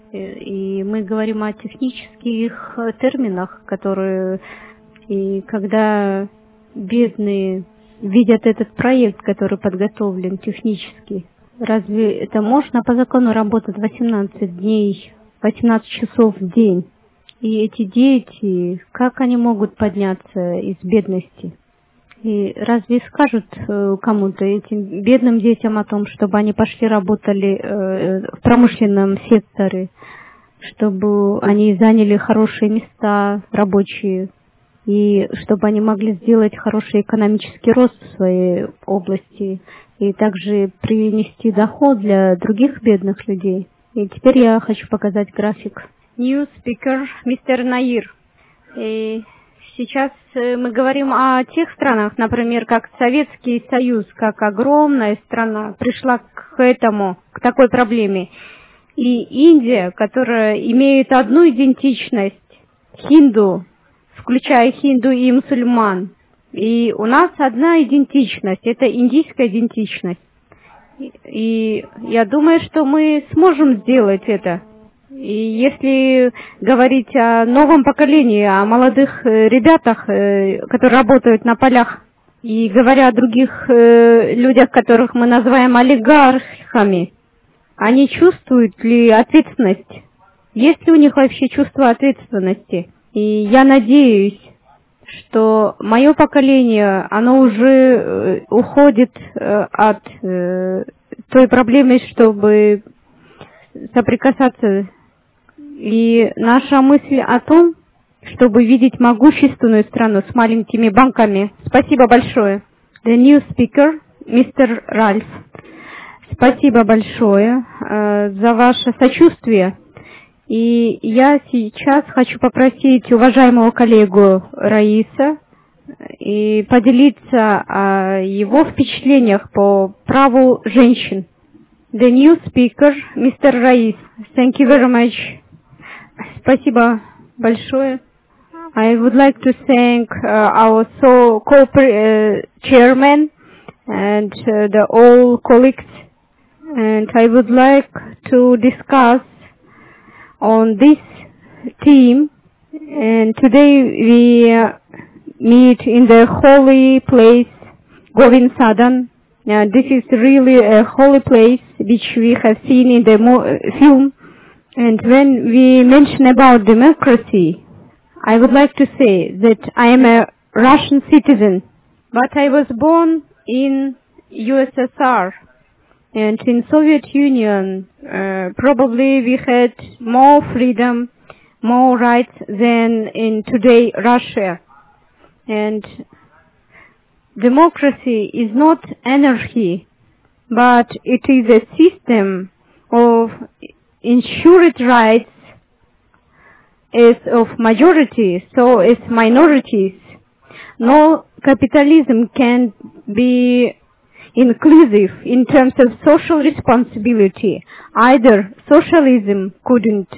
[SPEAKER 1] и мы говорим о технических терминах, которые, и когда бедные видят этот проект, который подготовлен технически, разве это можно по закону работать восемнадцать дней, восемнадцать часов в день? И эти дети, как они могут подняться из бедности? И разве скажут э, кому-то, этим бедным детям, о том, чтобы они пошли работали э, в промышленном секторе, чтобы они заняли хорошие места рабочие, и чтобы они могли сделать хороший экономический рост в своей области, и также принести доход для других бедных людей? И теперь я хочу показать график. New speaker, мистер Наир. И сейчас мы говорим о тех странах, например, как Советский Союз, как огромная страна пришла к этому, к такой проблеме. И Индия, которая имеет одну идентичность, хинду, включая хинду и мусульман. И у нас одна идентичность, это индийская идентичность. И я думаю, что мы сможем сделать это. И если говорить о новом поколении, о молодых ребятах, которые работают на полях, и говоря о других людях, которых мы называем олигархами, они чувствуют ли ответственность? Есть ли у них вообще чувство ответственности? И я надеюсь, что мое поколение, оно уже уходит от той проблемы, чтобы соприкасаться. И наша мысль о том, чтобы видеть могущественную страну с маленькими банками. Спасибо большое. The new speaker, мистер Ральф. Спасибо большое э, за ваше сочувствие. И я сейчас хочу попросить уважаемого коллегу Раиса и поделиться о его впечатлениях по праву женщин. The new speaker, мистер Раис. Thank you very much. Спасибо большое. I would like to thank uh, our so co-chairman and uh, the all colleagues. And I would like to discuss on this theme. And today we uh, meet in the holy place, Govind Sadan. Uh, this is really a holy place which we have seen in the mo- film. And when we mention about democracy, I would like to say that I am a Russian citizen, but I was born in U S S R. And in Soviet Union, uh, probably we had more freedom, more rights than in today Russia. And democracy is not anarchy, but it is a system of ensured rights as of majority, so as minorities. No capitalism can be inclusive in terms of social responsibility. Either socialism couldn't.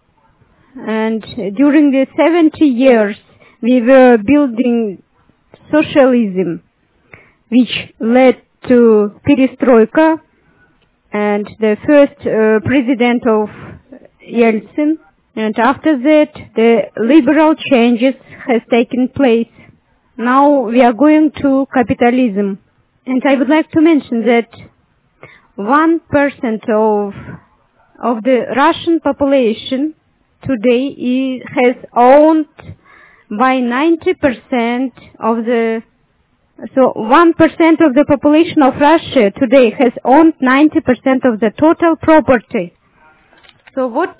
[SPEAKER 1] And during the seventy years, we were building socialism, which led to perestroika, and the first uh, president of Yeltsin. And after that, the liberal changes has taken place. Now we are going to capitalism. And I would like to mention that one percent of of the Russian population today is, has owned by ninety percent of the, so one percent of the population of Russia today has owned ninety percent of the total property. So what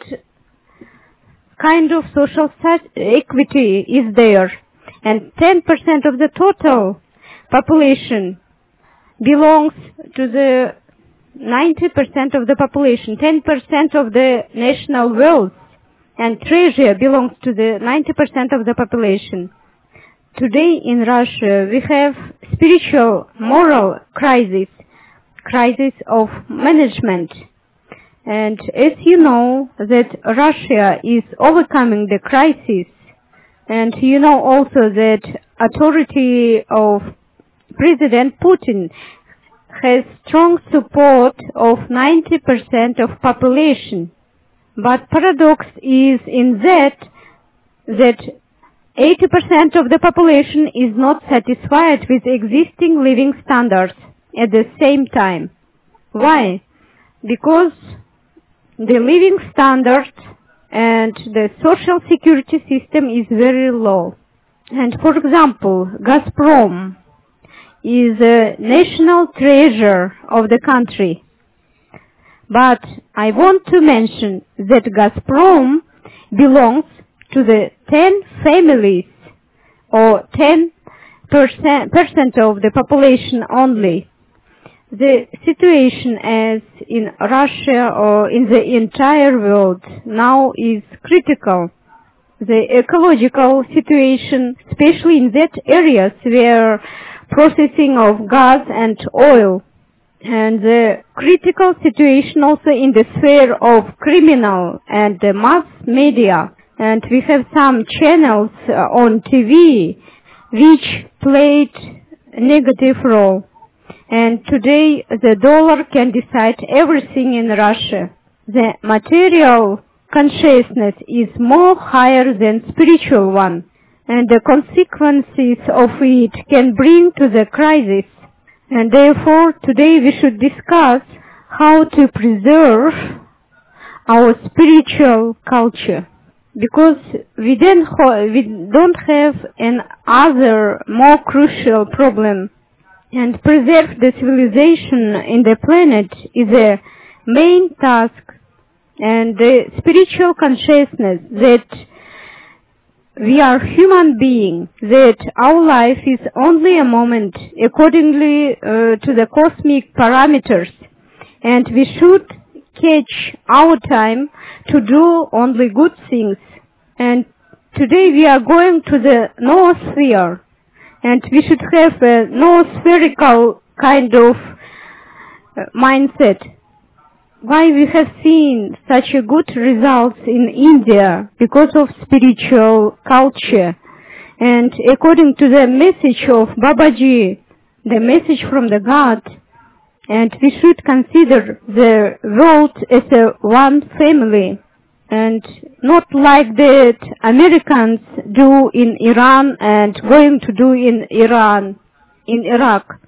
[SPEAKER 1] kind of social equity is there? And ten percent of the total population belongs to the ninety percent of the population. ten percent of the national wealth and treasure belongs to the ninety percent of the population. Today in Russia we have spiritual, moral crisis, crisis of management. And as you know that Russia is overcoming the crisis, and you know also that authority of President Putin has strong support of ninety percent of population. But paradox is in that that eighty percent of the population is not satisfied with existing living standards at the same time. Why? Because the living standard and the social security system is very low. And for example, Gazprom is a national treasure of the country. But I want to mention that Gazprom belongs to the ten families or ten percent of the population only. The situation as in Russia or in the entire world now is critical. The ecological situation, especially in that areas where processing of gas and oil, and the critical situation also in the sphere of criminal and the mass media. And we have some channels uh, on T V which played a negative role. And today the dollar can decide everything in Russia. The material consciousness is more higher than spiritual one, and the consequences of it can bring to the crisis. And therefore today we should discuss how to preserve our spiritual culture, because we don't, ho- we don't have an other more crucial problem. And preserve the civilization in the planet is a main task, and the spiritual consciousness that we are human beings, that our life is only a moment accordingly uh, to the cosmic parameters, and we should catch our time to do only good things. And today we are going to the noosphere, and we should have a noospherical kind of uh, mindset. Why we have seen such a good results in India? Because of spiritual culture. And according to the message of Babaji, the message from the God, and we should consider the world as a one family, and not like that Americans do in Iran and going to do in Iran, in Iraq.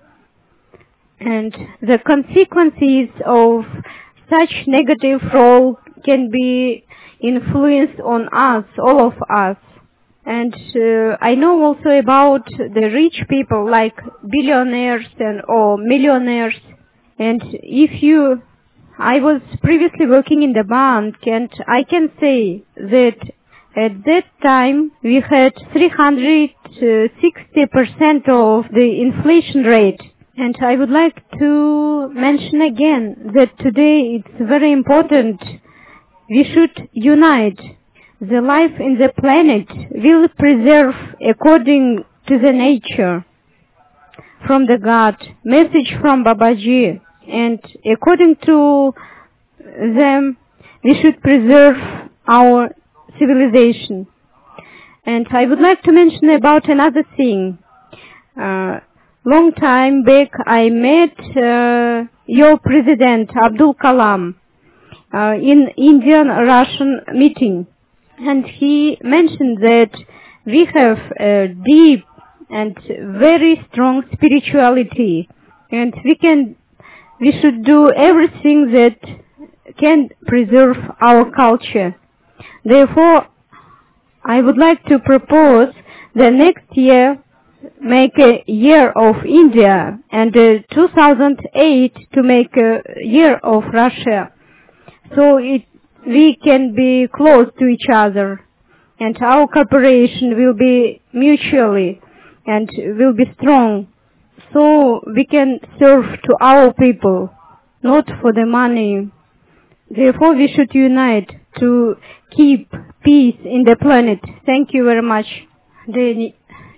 [SPEAKER 1] And the consequences of such negative role can be influenced on us, all of us. And uh, I know also about the rich people like billionaires and or millionaires. And if you, I was previously working in the bank, and I can say that at that time we had three hundred sixty percent of the inflation rate. And I would like to mention again that today it's very important. We should unite. The life in the planet will preserve according to the nature from the God, message from Babaji, and according to them we should preserve our civilization. And I would like to mention about another thing. Uh, long time back I met uh, your president Abdul Kalam uh, in Indian-Russian meeting. And he mentioned that we have a deep and very strong spirituality, and we can, we should do everything that can preserve our culture. Therefore, I would like to propose the next year make a year of India, and uh, two thousand eight to make a year of Russia. So it we can be close to each other, and our cooperation will be mutually and will be strong, so we can serve to our people, not for the money. Therefore, we should unite to keep peace in the planet. Thank you very much.